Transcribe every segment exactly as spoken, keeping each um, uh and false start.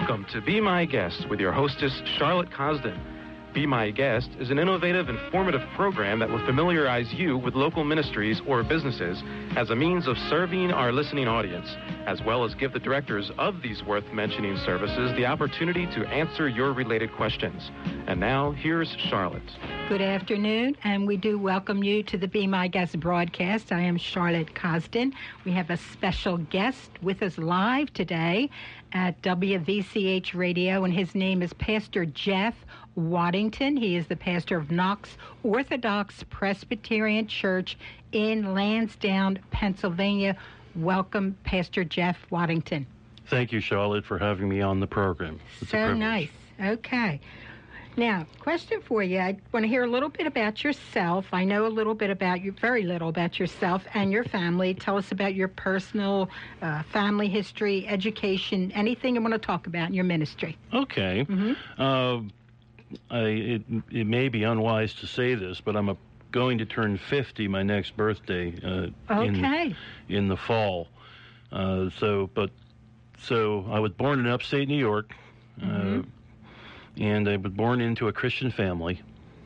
Welcome to Be My Guest with your hostess, Charlotte Cosden. Be My Guest is an innovative, informative program that will familiarize you with local ministries or businesses as a means of serving our listening audience, as well as give the directors of these worth-mentioning services the opportunity to answer your related questions. And now, here's Charlotte. Good afternoon, and we do welcome you to the Be My Guest broadcast. I am Charlotte Cosden. We have a special guest with us live today at W V C H Radio, and his name is Pastor Jeff Waddington. He is the pastor of Knox Orthodox Presbyterian Church in Lansdowne, Pennsylvania. Welcome, Pastor Jeff Waddington. Thank you, Charlotte, for having me on the program. It's so nice. Okay. Now, question for you. I want to hear a little bit about yourself. I know a little bit about you, very little about yourself and your family. Tell us about your personal uh, family history, education, anything you want to talk about in your ministry. Okay. Mm-hmm. Uh, I, it, it may be unwise to say this, but I'm a, going to turn fifty my next birthday uh, okay. in, in the fall. Uh, so, but so I was born in upstate New York. Mm-hmm. Uh, And I was born into a Christian family.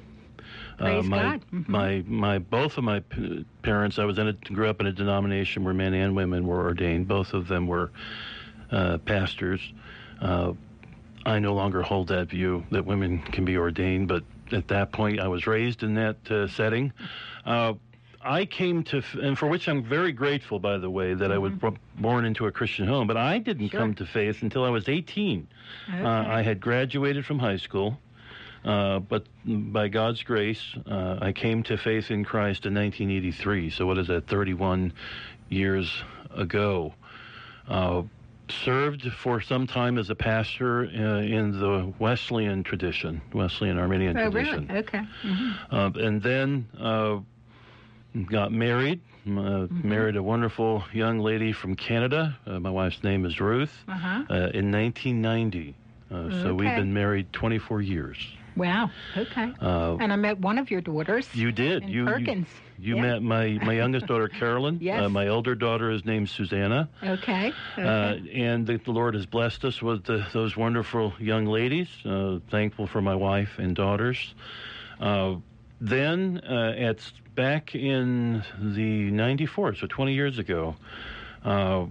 Praise uh, my, God. Mm-hmm. my, my, both of my p- parents, I was in a, grew up in a denomination where men and women were ordained. Both of them were uh, pastors. Uh, I no longer hold that view that women can be ordained, but at that point, I was raised in that uh, setting. Uh, I came to, and for which I'm very grateful, by the way, that mm-hmm. I was b- born into a Christian home, but I didn't sure. come to faith until I was eighteen. Okay. Uh, I had graduated from high school, uh, but by God's grace, uh, I came to faith in Christ in nineteen eighty-three. So what is that, thirty-one years ago. Uh, served for some time as a pastor uh, in the Wesleyan tradition, Wesleyan Arminian oh, tradition. Really? Okay. Mm-hmm. Uh, and then... Uh, Got married, uh, mm-hmm. married a wonderful young lady from Canada. Uh, my wife's name is Ruth, uh-huh. uh, in nineteen ninety. Uh, okay. So we've been married twenty-four years. Wow, okay. Uh, and I met one of your daughters. You did. In you, Perkins. You, you yeah. met my, my youngest daughter, Carolyn. Yes. Uh, my elder daughter is named Susanna. Okay. okay. Uh, and the, the Lord has blessed us with the, those wonderful young ladies. Uh, thankful for my wife and daughters. Uh, then, uh, at back in the ninety-four, so twenty years ago, uh,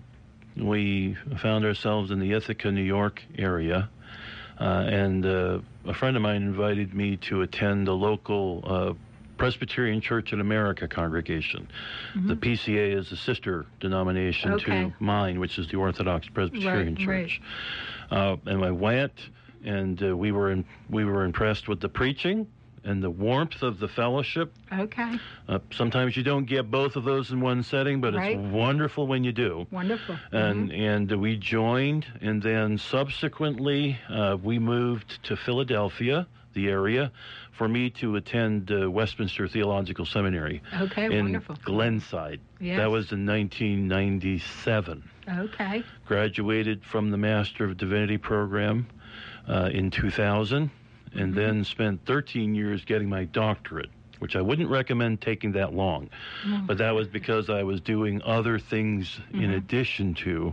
we found ourselves in the Ithaca, New York area, uh, and uh, a friend of mine invited me to attend the local uh, Presbyterian Church in America congregation. Mm-hmm. The P C A is a sister denomination okay. to mine, which is the Orthodox Presbyterian right, Church. Right. Uh, and I went, and uh, we were in, we were impressed with the preaching and the warmth of the fellowship. Okay. Uh, sometimes you don't get both of those in one setting, but right. it's wonderful when you do. Wonderful. And mm-hmm. and we joined, and then subsequently uh, we moved to Philadelphia, the area, for me to attend uh, Westminster Theological Seminary. Okay, in wonderful. Glenside. Yes. That was in nineteen ninety-seven. Okay. Graduated from the Master of Divinity program uh, in two thousand. And mm-hmm. then spent thirteen years getting my doctorate, which I wouldn't recommend taking that long. Mm-hmm. But that was because I was doing other things mm-hmm. in addition to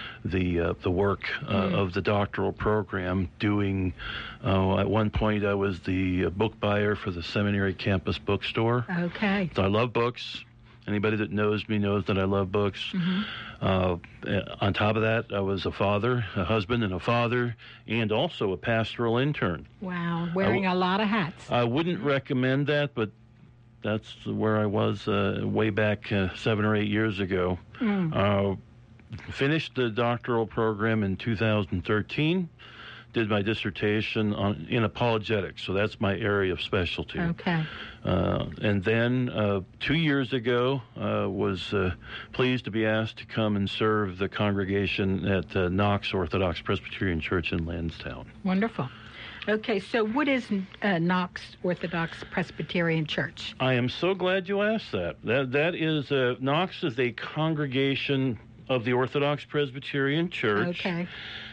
the uh, the work uh, mm-hmm. of the doctoral program. Doing, uh, at one point, I was the uh, book buyer for the seminary campus bookstore. Okay. So I love books. Anybody that knows me knows that I love books. Mm-hmm. Uh, on top of that, I was a father, a husband, and a father, and also a pastoral intern. Wow, wearing w- a lot of hats. I wouldn't recommend that, but that's where I was uh, way back uh, seven or eight years ago. Mm. Uh, finished the doctoral program in two thousand thirteen. Did my dissertation on in apologetics, so that's my area of specialty. Okay. Uh, and then uh, two years ago, uh, was uh, pleased to be asked to come and serve the congregation at uh, Knox Orthodox Presbyterian Church in Lansdowne. Wonderful. Okay, so what is uh, Knox Orthodox Presbyterian Church? I am so glad you asked that. That that is uh, Knox is a congregation of the Orthodox Presbyterian Church. Okay.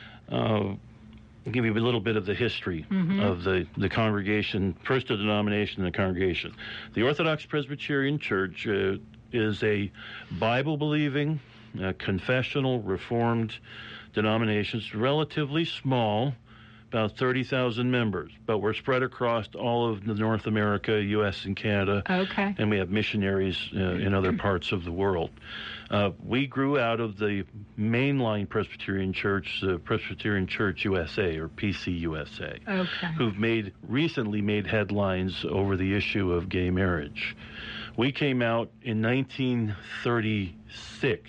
Uh, I'll give you a little bit of the history mm-hmm. of the, the congregation, first the denomination and the congregation. The Orthodox Presbyterian Church uh, is a Bible-believing, uh, confessional Reformed denominations, relatively small, about thirty thousand members, but we're spread across all of the North America, U S and Canada. Okay. And we have missionaries uh, in other parts of the world. Uh, we grew out of the mainline Presbyterian Church, the Presbyterian Church U S A, or P C U S A, okay. who've made recently made headlines over the issue of gay marriage. We came out in nineteen thirty-six.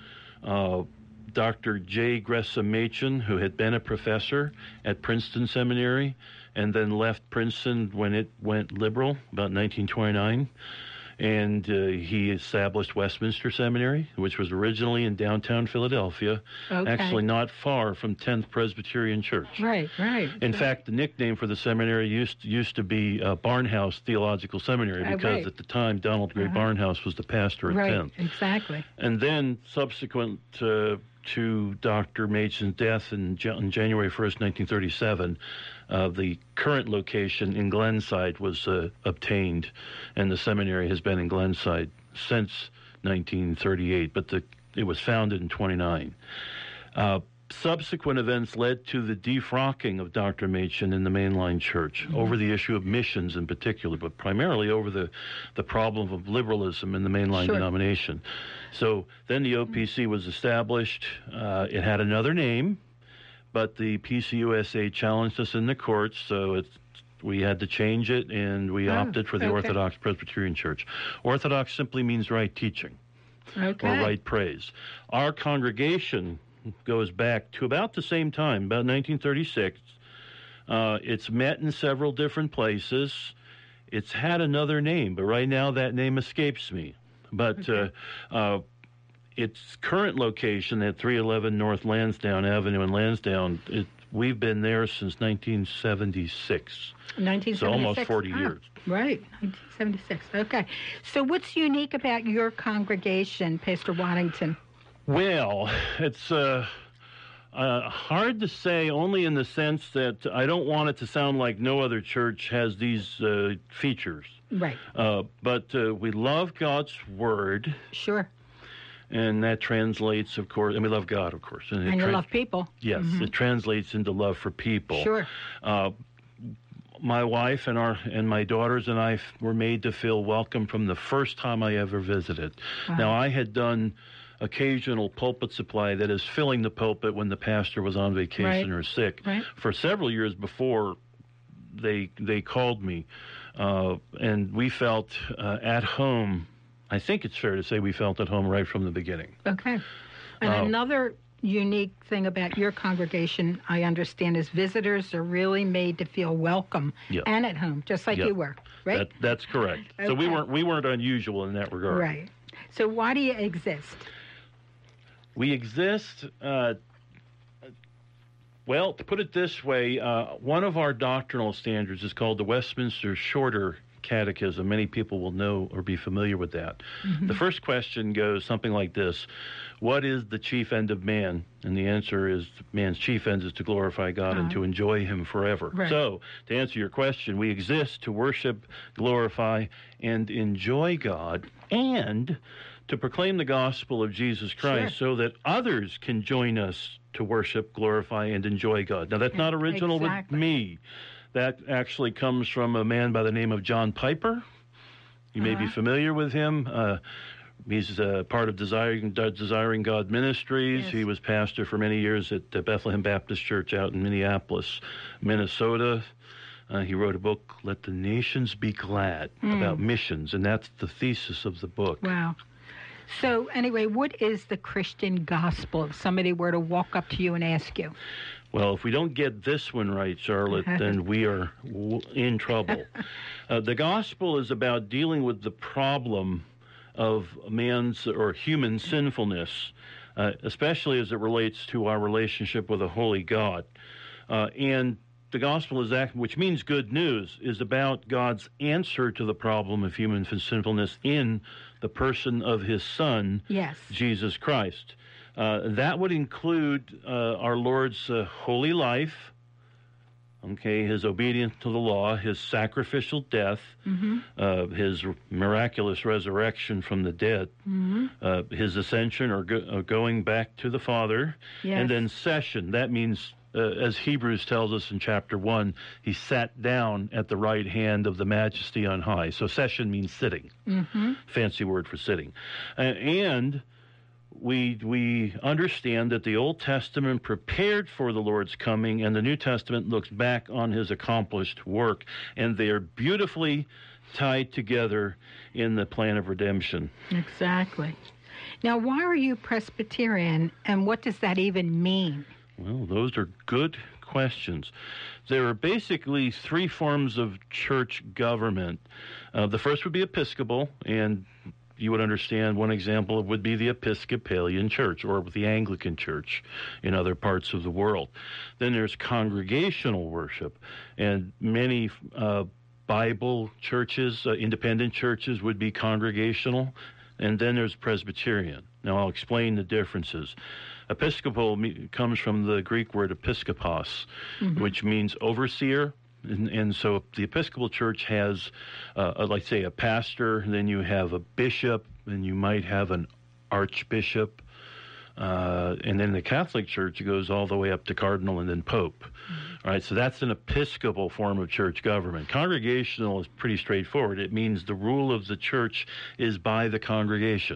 Uh, Doctor J. Gresham Machen, who had been a professor at Princeton Seminary and then left Princeton when it went liberal, about nineteen twenty-nine. And uh, he established Westminster Seminary, which was originally in downtown Philadelphia, okay. actually not far from tenth Presbyterian Church. Right, right. In right. fact, the nickname for the seminary used used to be uh, Barnhouse Theological Seminary, because uh, right. at the time Donald Gray uh-huh. Barnhouse was the pastor at right, tenth. Exactly. And then subsequent uh, to Doctor Machen's death in, on January first, nineteen thirty-seven, uh, the current location in Glenside was uh, obtained, and the seminary has been in Glenside since nineteen thirty-eight, but the, it was founded in twenty-nine. Uh, subsequent events led to the defrocking of Doctor Machen in the mainline church mm-hmm. over the issue of missions in particular, but primarily over the, the problem of liberalism in the mainline sure. denomination. So then the O P C was established. Uh, it had another name, but the P C U S A challenged us in the courts, so it's, we had to change it, and we oh, opted for the okay. Orthodox Presbyterian Church. Orthodox simply means right teaching okay. or right praise. Our congregation goes back to about the same time, about nineteen thirty-six. Uh, it's met in several different places. It's had another name, but right now that name escapes me. But okay. uh, uh, its current location at three eleven North Lansdowne Avenue in Lansdowne, it, we've been there since nineteen seventy-six. nineteen seventy-six. So almost forty oh, years. Right, nineteen seventy-six. Okay. So what's unique about your congregation, Pastor Waddington? Well, it's uh, uh, hard to say, only in the sense that I don't want it to sound like no other church has these uh, features. Right. Uh, but uh, we love God's Word. Sure. And that translates, of course, and we love God, of course. And, and you tra- love people. Yes, mm-hmm. it translates into love for people. Sure. Uh, my wife and our and my daughters and I f- were made to feel welcome from the first time I ever visited. Wow. Now, I had done occasional pulpit supply, that is filling the pulpit when the pastor was on vacation right. or sick, right. for several years before they they called me. Uh, and we felt uh, at home. I think it's fair to say we felt at home right from the beginning. Okay. And uh, another unique thing about your congregation, I understand, is visitors are really made to feel welcome yep. and at home, just like yep. you were, right? That, that's correct. Okay. So we weren't we weren't unusual in that regard. Right. So why do you exist? We exist. Uh, Well, to put it this way, uh, one of our doctrinal standards is called the Westminster Shorter Catechism. Many people will know or be familiar with that. Mm-hmm. The first question goes something like this: what is the chief end of man? And the answer is man's chief end is to glorify God uh-huh. and to enjoy him forever. Right. So, to answer your question, we exist to worship, glorify, and enjoy God, and to proclaim the gospel of Jesus Christ sure. so that others can join us to worship, glorify, and enjoy God. Now, that's not original exactly. with me. That actually comes from a man by the name of John Piper. You may uh-huh. be familiar with him. Uh, he's uh, part of Desiring, Desiring God Ministries. Yes. He was pastor for many years at uh, Bethlehem Baptist Church out in Minneapolis, Minnesota. Uh, he wrote a book, Let the Nations Be Glad, mm. about missions, and that's the thesis of the book. Wow. So anyway, what is the Christian gospel if somebody were to walk up to you and ask you? Well, if we don't get this one right, Charlotte, then we are w- in trouble. Uh, the gospel is about dealing with the problem of man's or human sinfulness, uh, especially as it relates to our relationship with a holy God. Uh, and the gospel is that, which means good news, is about God's answer to the problem of human sinfulness in the person of his Son, yes. Jesus Christ. Uh, that would include uh, our Lord's uh, holy life, Okay, his obedience to the law, his sacrificial death, Mm-hmm. uh, his miraculous resurrection from the dead, Mm-hmm. uh, his ascension or go, uh, going back to the Father, Yes. and then session. That means, uh, as Hebrews tells us in chapter one, he sat down at the right hand of the Majesty on high. So session means sitting. Mm-hmm. Fancy word for sitting. Uh, and we we understand that the Old Testament prepared for the Lord's coming, and the New Testament looks back on his accomplished work, and they are beautifully tied together in the plan of redemption. Exactly. Now, why are you Presbyterian, and what does that even mean? Well, those are good questions. There are basically three forms of church government. Uh, the first would be Episcopal, and you would understand one example would be the Episcopalian Church or the Anglican Church in other parts of the world. Then there's congregational worship, and many uh, Bible churches, uh, independent churches would be congregational, and then there's Presbyterian. Now I'll explain the differences. Episcopal me- comes from the Greek word episkopos, mm-hmm. which means overseer. And, and so the Episcopal Church has, uh, like say, a pastor, then you have a bishop, and you might have an archbishop, uh, and then the Catholic Church goes all the way up to cardinal and then pope. Mm-hmm. All right, so that's an Episcopal form of church government. Congregational is pretty straightforward. It means the rule of the church is by the congregation.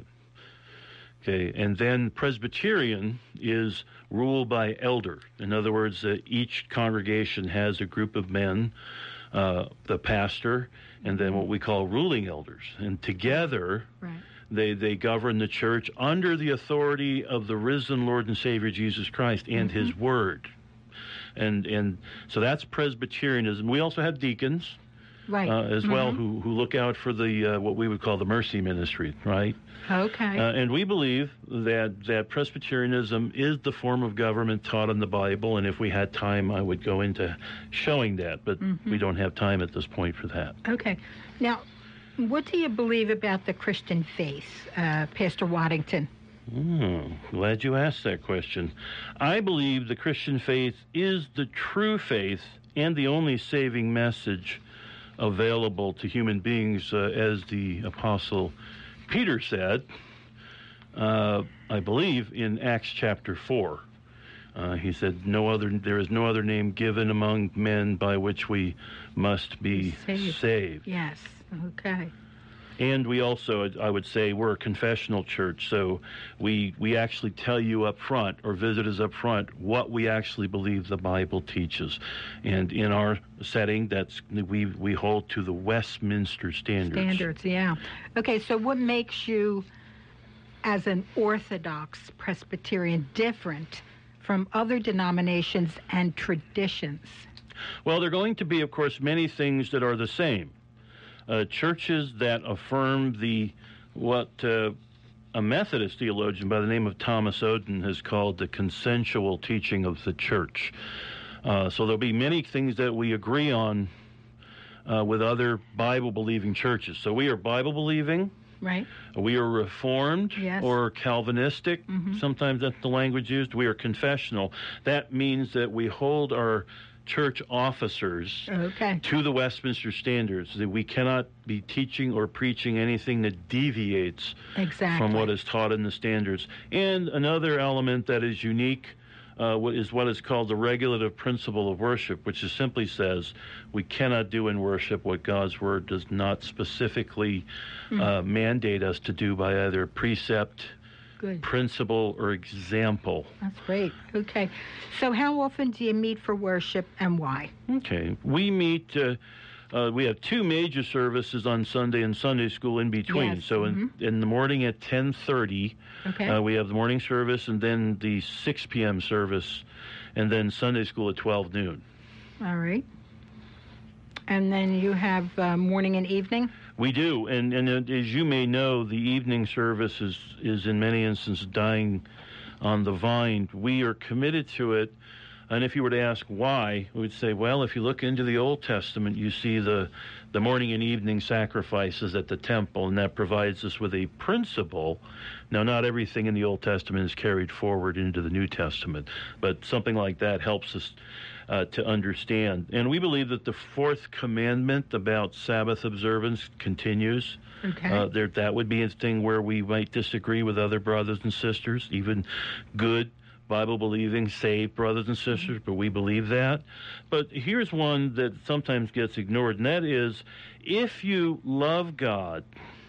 Okay, and then Presbyterian is ruled by elder. In other words, uh, each congregation has a group of men, uh, the pastor, and then what we call ruling elders. And together, right. they, they govern the church under the authority of the risen Lord and Savior Jesus Christ and mm-hmm. his word. And and so that's Presbyterianism. We also have deacons. Right. Uh, as mm-hmm. well, who who look out for the uh, what we would call the mercy ministry, right? Okay. Uh, and we believe that that Presbyterianism is the form of government taught in the Bible, and if we had time, I would go into showing that, but mm-hmm. we don't have time at this point for that. Okay. Now, what do you believe about the Christian faith, uh, Pastor Waddington? Mm, glad you asked that question. I believe the Christian faith is the true faith and the only saving message available to human beings, uh, as the Apostle Peter said, uh, I believe, in Acts chapter four. Uh, he said, "No other. There is no other name given among men by which we must be saved." saved. Yes. Okay. And we also, I would say, we're a confessional church, so we we actually tell you up front, or visitors up front, what we actually believe the Bible teaches. And in our setting, that's we we hold to the Westminster Standards. Standards, yeah. Okay, so what makes you, as an Orthodox Presbyterian, different from other denominations and traditions? Well, there are going to be, of course, many things that are the same. Uh, churches that affirm the what uh, a Methodist theologian by the name of Thomas Oden has called the consensual teaching of the church. Uh, so there'll be many things that we agree on uh, with other Bible-believing churches. So we are Bible-believing. Right. We are Reformed, yes. or Calvinistic. Mm-hmm. Sometimes that's the language used. We are confessional. That means that we hold our church officers okay. to the Westminster Standards, that we cannot be teaching or preaching anything that deviates exactly. from what is taught in the standards. And another element that is unique uh, is what is called the regulative principle of worship, which is simply says we cannot do in worship what God's Word does not specifically mm. uh, mandate us to do by either precept, Good. principle, or example. That's great. Okay. So how often do you meet for worship, and why? Okay. We meet, uh, uh, we have two major services on Sunday and Sunday school in between. Yes. So mm-hmm. in, in the morning at ten thirty, okay. uh, we have the morning service, and then the six p.m. service, and then Sunday school at twelve noon. All right. And then you have uh, morning and evening? We do, and, and as you may know, the evening service is, is in many instances dying on the vine. We are committed to it And if you were to ask why, we would say, well, if you look into the Old Testament, you see the, the morning and evening sacrifices at the temple, and that provides us with a principle. Now, not everything in the Old Testament is carried forward into the New Testament, but something like that helps us uh, to understand. And we believe that the fourth commandment about Sabbath observance continues. Okay. Uh, there, that would be a thing where we might disagree with other brothers and sisters, even good Bible-believing, saved brothers and sisters, but we believe that. But here's one that sometimes gets ignored, and that is, if you love God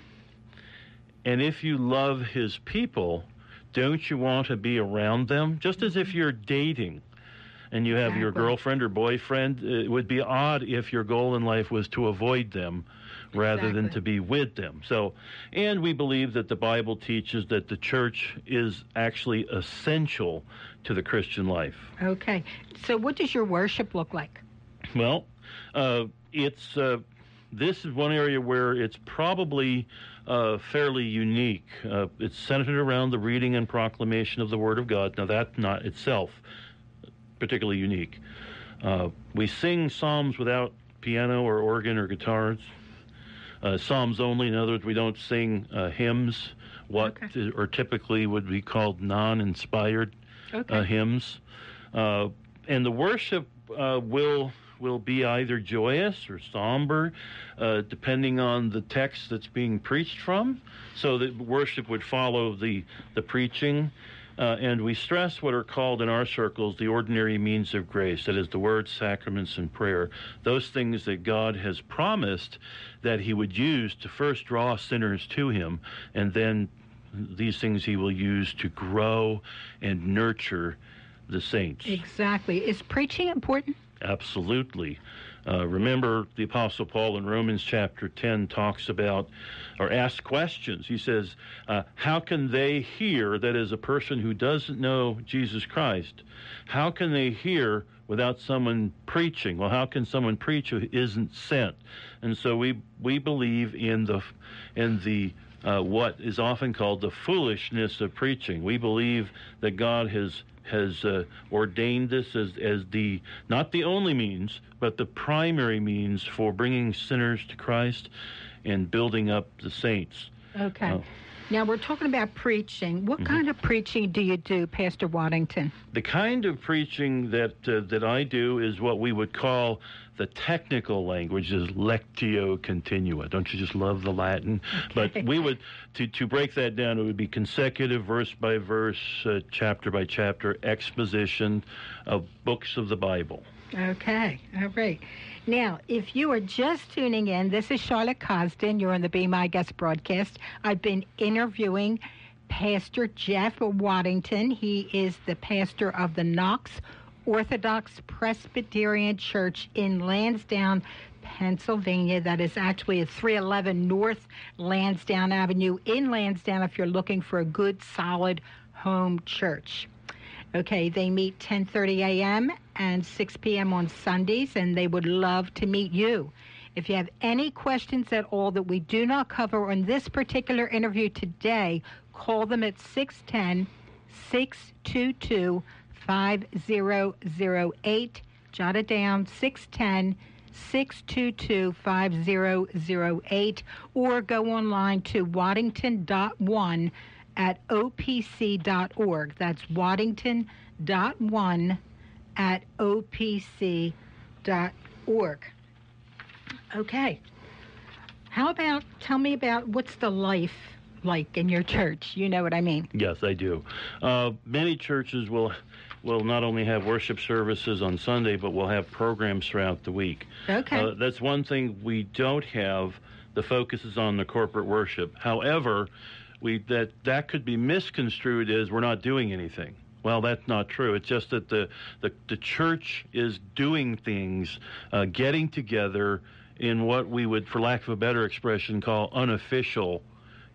and if you love His people, don't you want to be around them? Just as if you're dating and you have your girlfriend or boyfriend, it would be odd if your goal in life was to avoid them rather Exactly. than to be with them. So, and we believe that the Bible teaches that the church is actually essential to the Christian life. Okay. So what does your worship look like? Well, uh, it's uh, this is one area where it's probably uh, fairly unique. Uh, it's centered around the reading and proclamation of the Word of God. Now, that's not itself particularly unique. Uh, we sing psalms without piano or organ or guitars. Uh, psalms only. In other words, we don't sing uh, hymns, what Okay. or typically would be called non-inspired Okay. uh, hymns. Uh, and the worship uh, will will be either joyous or somber, uh, depending on the text that's being preached from. So the worship would follow the the preaching. Uh, and we stress what are called in our circles the ordinary means of grace, that is, the word, sacraments, and prayer, those things that God has promised that He would use to first draw sinners to Him, and then these things He will use to grow and nurture the saints. Exactly. Is preaching important? Absolutely. Uh, remember, the Apostle Paul in Romans chapter ten talks about, or asks questions. He says, uh, how can they hear, that is, a person who doesn't know Jesus Christ, how can they hear without someone preaching? Well, how can someone preach who isn't sent? And so we we believe in the in the uh, what is often called the foolishness of preaching. We believe that God has has uh, ordained this as, as the, not the only means, but the primary means for bringing sinners to Christ and building up the saints. Okay. Uh, Now, we're talking about preaching. What Mm-hmm. kind of preaching do you do, Pastor Waddington? The kind of preaching that uh, that I do is what we would call, the technical language is lectio continua. Don't you just love the Latin? Okay. But we would, to, to break that down, it would be consecutive, verse by verse, uh, chapter by chapter, exposition of books of the Bible. Okay. All right. Now, if you are just tuning in, this is Charlotte Cosden. You're on the Be My Guest broadcast. I've been interviewing Pastor Jeff Waddington. He is the pastor of the Knox Orthodox Presbyterian Church in Lansdowne, Pennsylvania. That is actually at three eleven North Lansdowne Avenue in Lansdowne if you're looking for a good, solid home church. Okay, they meet ten thirty a.m. and six p.m. on Sundays, and they would love to meet you. If you have any questions at all that we do not cover on this particular interview today, call them at six one zero, six two two, five zero zero eight. Jot it down, six one zero, six two two, five zero zero eight, or go online to waddington dot one at O P C dot org. That's waddington dot one at O P C dot org. Okay. How about, tell me about what's the life like in your church? You know what I mean. Yes, I do. Uh, many churches will will not only have worship services on Sunday, but will have programs throughout the week. Okay. Uh, that's one thing we don't have. The focus is on the corporate worship. However, we that that could be misconstrued as we're not doing anything. Well, that's not true. It's just that the the, the church is doing things, uh, getting together in what we would, for lack of a better expression, call unofficial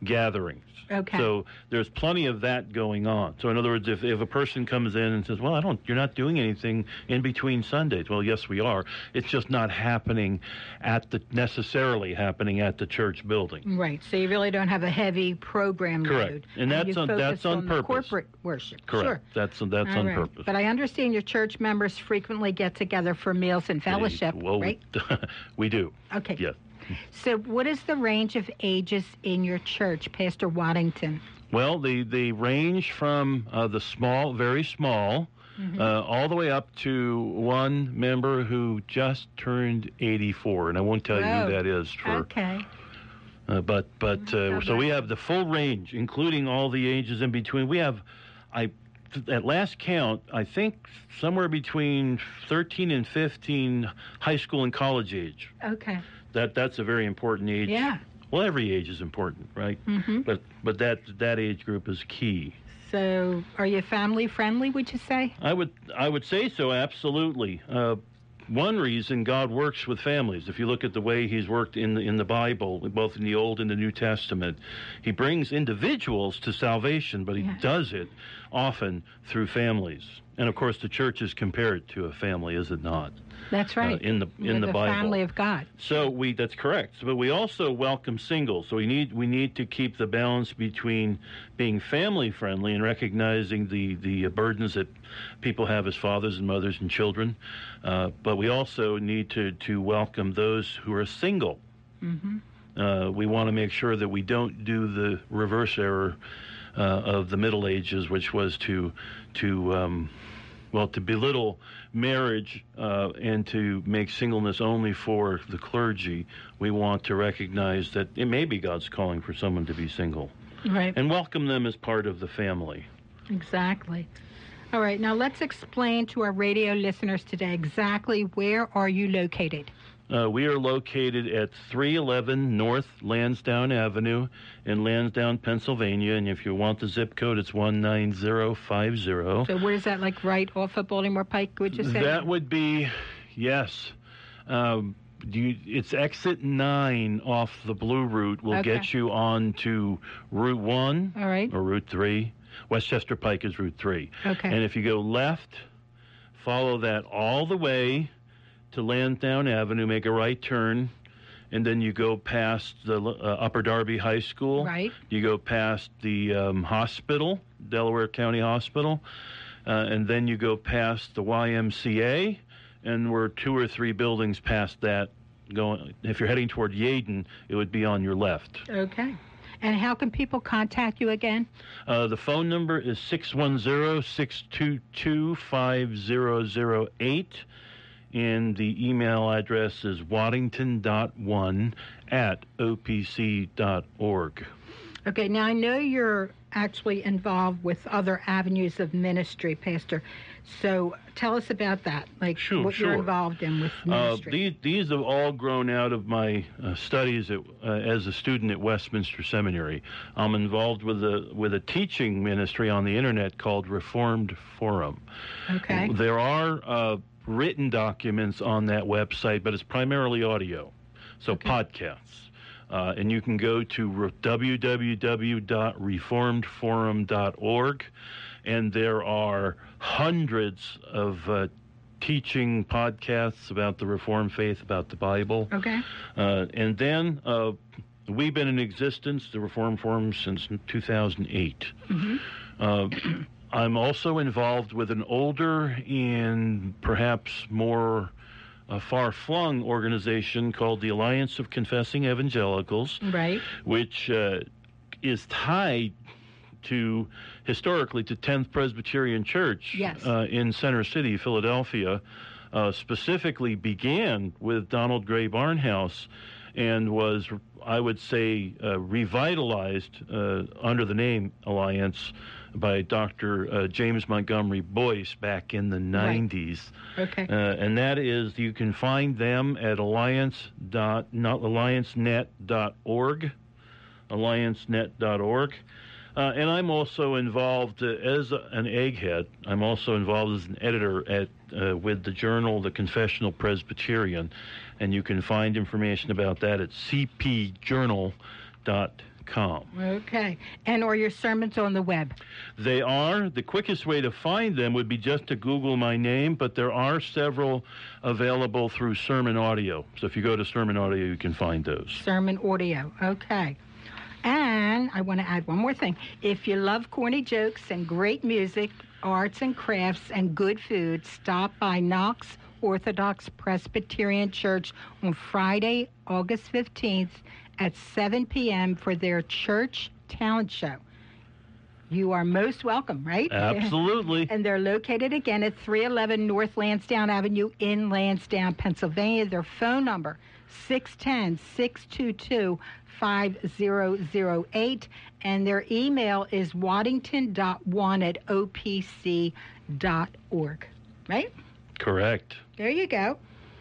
gatherings. Okay. So there's plenty of that going on. So in other words, if, if a person comes in and says, well, I don't, you're not doing anything in between Sundays. Well, yes, we are. It's just not happening at the, necessarily happening at the church building. Right. So you really don't have a heavy program Correct. load. And that's you on, focus that's on, on purpose. The corporate worship. Correct. Sure. That's, that's All on right. purpose. But I understand your church members frequently get together for meals and fellowship, well, right? We do. Okay. Yes. So what is the range of ages in your church, Pastor Waddington? Well, they, they range from uh, the small, very small, mm-hmm. uh, all the way up to one member who just turned eighty-four, and I won't tell you Whoa. who that is. For, okay. Uh, but but uh, so we have the full range, including all the ages in between. We have, I at last count, I think somewhere between thirteen and fifteen high school and college age. Okay. That that's a very important age. Yeah. Well, every age is important, right? Mm-hmm. But but that that age group is key. So, are you family friendly? Would you say? I would I would say so. Absolutely. Uh, one reason God works with families, if you look at the way He's worked in the in the Bible, both in the Old and the New Testament, He brings individuals to salvation, but He yeah. does it often through families. And of course, the church is compared to a family, is it not? That's right. Uh, in the in We're the, the Bible, family of God. So we that's correct. But we also welcome singles. So we need we need to keep the balance between being family friendly and recognizing the the burdens that people have as fathers and mothers and children. Uh, but we also need to to welcome those who are single. Mm-hmm. Uh, we want to make sure that we don't do the reverse error uh, of the Middle Ages, which was to to um, well, to belittle marriage uh, and to make singleness only for the clergy. We want to recognize that it may be God's calling for someone to be single. Right. And welcome them as part of the family. Exactly. All right, now let's explain to our radio listeners today exactly where are you located? Uh, we are located at three eleven North Lansdowne Avenue in Lansdowne, Pennsylvania. And if you want the zip code, it's one nine zero five zero. So where is that, like right off of Baltimore Pike, would you say? That would be, yes. Um, you, it's exit nine off the Blue Route. Will Okay. get you on to Route one All right. or Route three. Westchester Pike is Route three. Okay. And if you go left, follow that all the way to Lansdowne Avenue, make a right turn, and then you go past the uh, Upper Darby High School. Right. You go past the um, hospital, Delaware County Hospital, uh, and then you go past the Y M C A, and we're two or three buildings past that. Going, if you're heading toward Yeadon, it would be on your left. Okay. And how can people contact you again? Uh, the phone number is six one zero, six two two, five zero zero eight. And the email address is waddington dot one at o p c dot org. Okay, now I know you're actually involved with other avenues of ministry, Pastor. So tell us about that, like Sure, what sure. you're involved in with Uh, ministry. these, these have all grown out of my uh, studies at, uh, as a student at Westminster Seminary. I'm involved with a, with a teaching ministry on the internet called Reformed Forum. Okay. There are uh, written documents on that website, but it's primarily audio, so Okay. podcasts. Uh, and you can go to w w w dot reformed forum dot org, and there are hundreds of uh, teaching podcasts about the Reformed faith, about the Bible. Okay. Uh, and then uh, we've been in existence, the Reformed Forum, since two thousand eight. Mm-hmm. Uh, I'm also involved with an older and perhaps more uh, far-flung organization called the Alliance of Confessing Evangelicals, Right. which uh, is tied to, historically, to tenth Presbyterian Church Yes. uh, in Center City, Philadelphia, uh, specifically began with Donald Gray Barnhouse and was, I would say, uh, revitalized uh, under the name Alliance by Doctor Uh, James Montgomery Boyce back in the nineties. Okay. Uh, and that is, you can find them at alliance dot not alliance net dot org, alliance net dot org. Uh, and I'm also involved uh, as a, an egghead. I'm also involved as an editor at uh, with the journal The Confessional Presbyterian, and you can find information about that at c p journal dot com. Okay. And are your sermons on the web? They are. The quickest way to find them would be just to Google my name, but there are several available through Sermon Audio. So if you go to Sermon Audio, you can find those. Sermon Audio. Okay. And I want to add one more thing. If you love corny jokes and great music, arts and crafts, and good food, stop by Knox Orthodox Presbyterian Church on Friday, August fifteenth at seven p.m. for their church talent show. You are most welcome, right? Absolutely. And they're located again at three eleven North Lansdowne Avenue in Lansdowne, Pennsylvania. Their phone number, six one zero, six two two, five zero zero eight, and their email is waddington dot one at o p c dot org, right? Correct. There you go.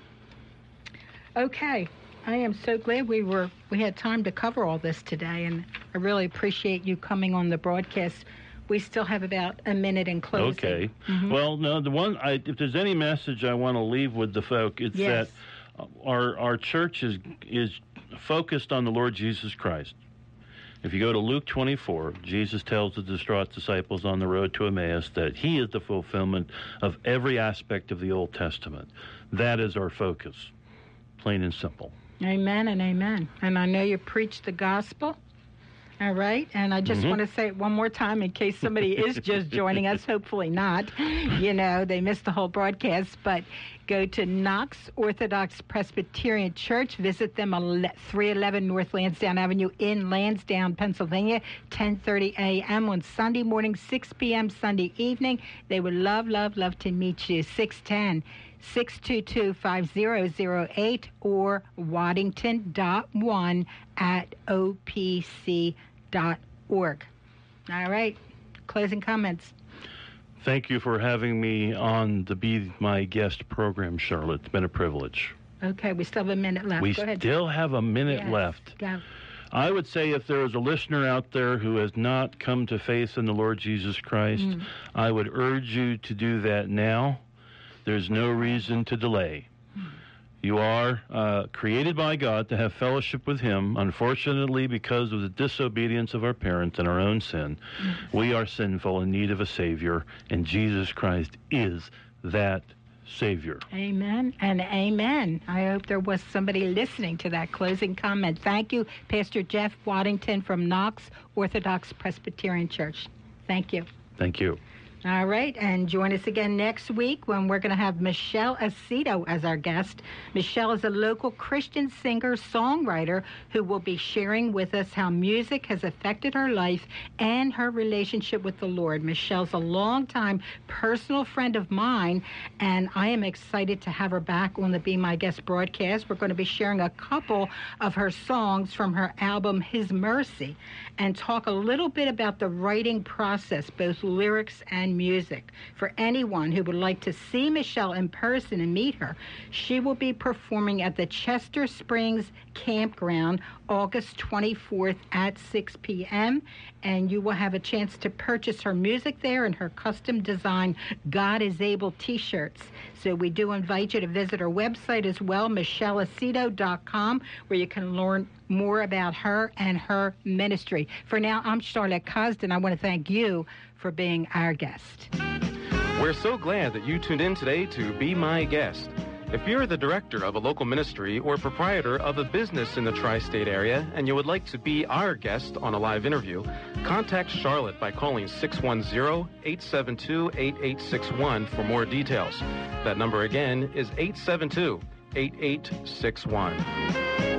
Okay. I am so glad we were we had time to cover all this today, and I really appreciate you coming on the broadcast. We still have about a minute in closing. Okay. Mm-hmm. Well, no, the one I, if there's any message I want to leave with the folk, it's Yes. that our our church is is focused on the Lord Jesus Christ. If you go to Luke twenty-four, Jesus tells the distraught disciples on the road to Emmaus that he is the fulfillment of every aspect of the Old Testament. That is our focus, plain and simple. Amen and amen. And I know you preach the gospel. All right. And I just Mhm. want to say it one more time in case somebody is just joining us. Hopefully not. You know, they missed the whole broadcast. But go to Knox Orthodox Presbyterian Church. Visit them at three eleven North Lansdowne Avenue in Lansdowne, Pennsylvania, ten thirty a.m. on Sunday morning, six p.m. Sunday evening. They would love, love, love to meet you. six one zero, six two two, five zero zero eight or waddington dot one at o p c dot org. All right. Closing comments. Thank you for having me on the Be My Guest program, Charlotte. It's been a privilege. Okay, we still have a minute left. We Go ahead. still have a minute Yes, left. Go. I would say if there is a listener out there who has not come to faith in the Lord Jesus Christ, Mm. I would urge you to do that now. There's no reason to delay. You are uh, created by God to have fellowship with Him. Unfortunately, because of the disobedience of our parents and our own sin, Yes. we are sinful in need of a Savior, and Jesus Christ is that Savior. Amen and amen. I hope there was somebody listening to that closing comment. Thank you, Pastor Jeff Waddington from Knox Orthodox Presbyterian Church. Thank you. Thank you. All right, and join us again next week when we're going to have Michelle Aceto as our guest. Michelle is a local Christian singer-songwriter who will be sharing with us how music has affected her life and her relationship with the Lord. Michelle's a longtime personal friend of mine, and I am excited to have her back on the Be My Guest broadcast. We're going to be sharing a couple of her songs from her album, His Mercy, and talk a little bit about the writing process, both lyrics and music. For anyone who would like to see Michelle in person and meet her, she will be performing at the Chester Springs Campground August twenty-fourth at six p.m. and you will have a chance to purchase her music there and her custom designed God is Able t-shirts. So we do invite you to visit her website as well, michelle aceto dot com, where you can learn more about her and her ministry. For now, I'm Charlotte Cosden. I want to thank you for being our guest. We're so glad that you tuned in today to Be My Guest. If you're the director of a local ministry or proprietor of a business in the tri-state area and you would like to be our guest on a live interview, contact Charlotte by calling six one zero, eight seven two, eight eight six one for more details. That number again is eight seven two, eight eight six one.